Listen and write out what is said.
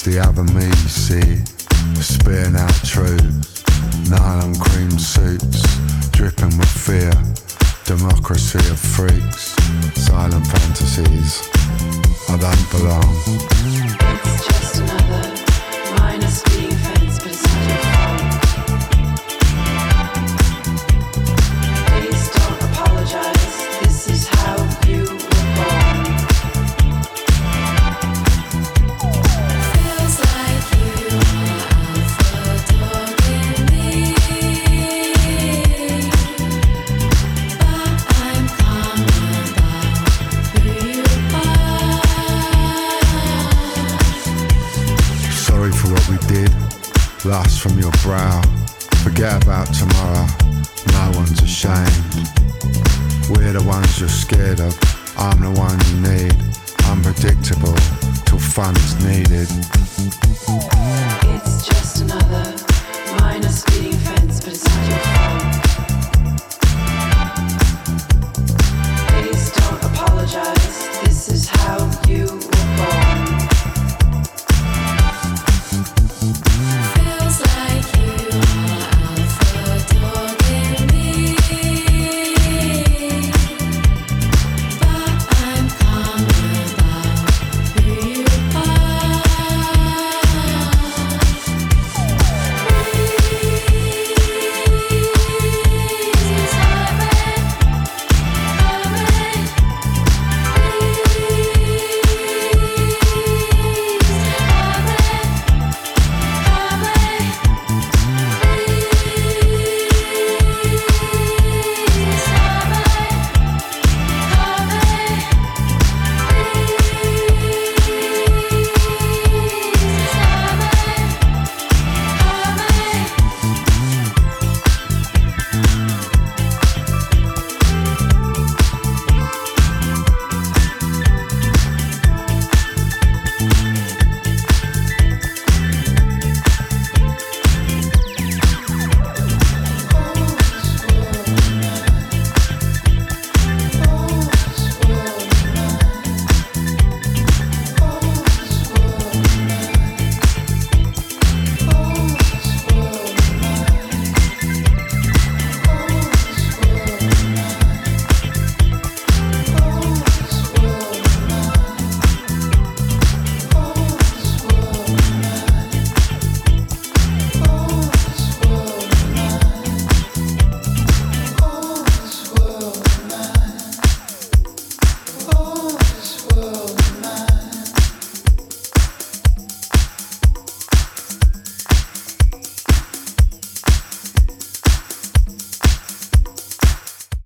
the other me, you see, spitting out truths, nylon cream suits, dripping with fear, democracy of freaks, silent fantasies, I don't belong. It's just another minor speeding offense, but it's not your fault. Please don't apologize, this is how you were born. Feels like you are fordogging me, but I'm calm about who you are. Sorry for what we did, lust from your brow. Forget about tomorrow, no one's ashamed. We're the ones you're scared of, I'm the one you need. Unpredictable, till fun is needed. It's just another minor speeding offense, but it's not your fault.